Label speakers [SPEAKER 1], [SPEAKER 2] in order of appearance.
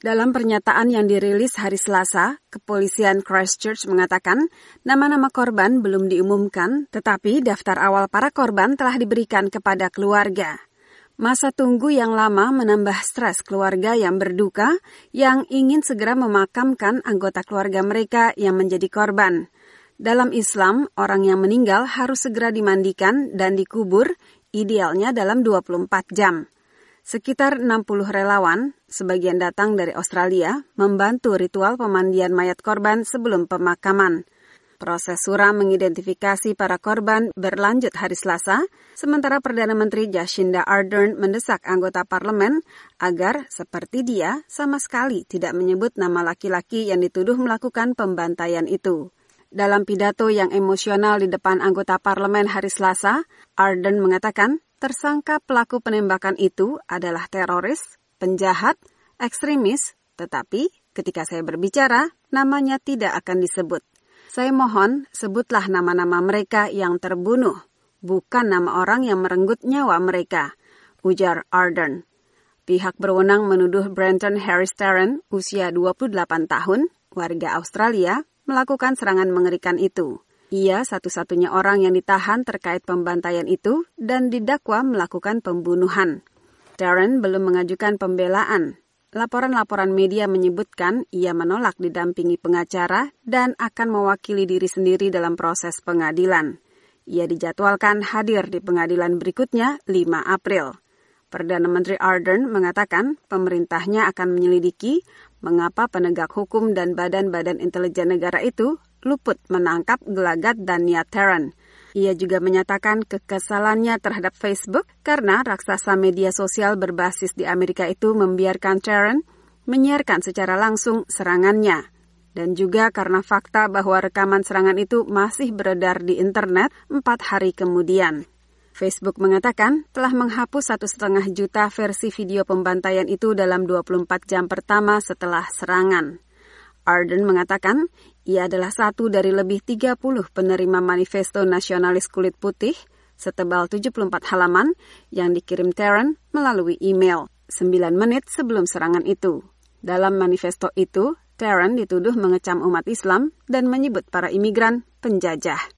[SPEAKER 1] Dalam pernyataan yang dirilis hari Selasa, kepolisian Christchurch mengatakan nama-nama korban belum diumumkan, tetapi daftar awal para korban telah diberikan kepada keluarga. Masa tunggu yang lama menambah stres keluarga yang berduka yang ingin segera memakamkan anggota keluarga mereka yang menjadi korban. Dalam Islam, orang yang meninggal harus segera dimandikan dan dikubur, idealnya dalam 24 jam. Sekitar 60 relawan, sebagian datang dari Australia, membantu ritual pemandian mayat korban sebelum pemakaman. Proses suram mengidentifikasi para korban berlanjut hari Selasa, sementara Perdana Menteri Jacinda Ardern mendesak anggota parlemen agar, seperti dia, sama sekali tidak menyebut nama laki-laki yang dituduh melakukan pembantaian itu. Dalam pidato yang emosional di depan anggota parlemen hari Selasa, Ardern mengatakan, tersangka pelaku penembakan itu adalah teroris, penjahat, ekstremis, tetapi ketika saya berbicara, namanya tidak akan disebut. Saya mohon sebutlah nama-nama mereka yang terbunuh, bukan nama orang yang merenggut nyawa mereka, ujar Ardern. Pihak berwenang menuduh Brenton Harris Tarrant, usia 28 tahun, warga Australia, melakukan serangan mengerikan itu. Ia satu-satunya orang yang ditahan terkait pembantaian itu dan didakwa melakukan pembunuhan. Tarrant belum mengajukan pembelaan. Laporan-laporan media menyebutkan ia menolak didampingi pengacara dan akan mewakili diri sendiri dalam proses pengadilan. Ia dijadwalkan hadir di pengadilan berikutnya 5 April. Perdana Menteri Ardern mengatakan pemerintahnya akan menyelidiki mengapa penegak hukum dan badan-badan intelijen negara itu luput menangkap gelagat dan niat Tarrant. Ia juga menyatakan kekesalannya terhadap Facebook karena raksasa media sosial berbasis di Amerika itu membiarkan Tarrant menyiarkan secara langsung serangannya. Dan juga karena fakta bahwa rekaman serangan itu masih beredar di internet 4 hari kemudian. Facebook mengatakan telah menghapus 1,5 juta versi video pembantaian itu dalam 24 jam pertama setelah serangan. Ardern mengatakan ia adalah satu dari lebih 30 penerima manifesto nasionalis kulit putih setebal 74 halaman yang dikirim Tarrant melalui email 9 menit sebelum serangan itu. Dalam manifesto itu, Tarrant dituduh mengecam umat Islam dan menyebut para imigran penjajah.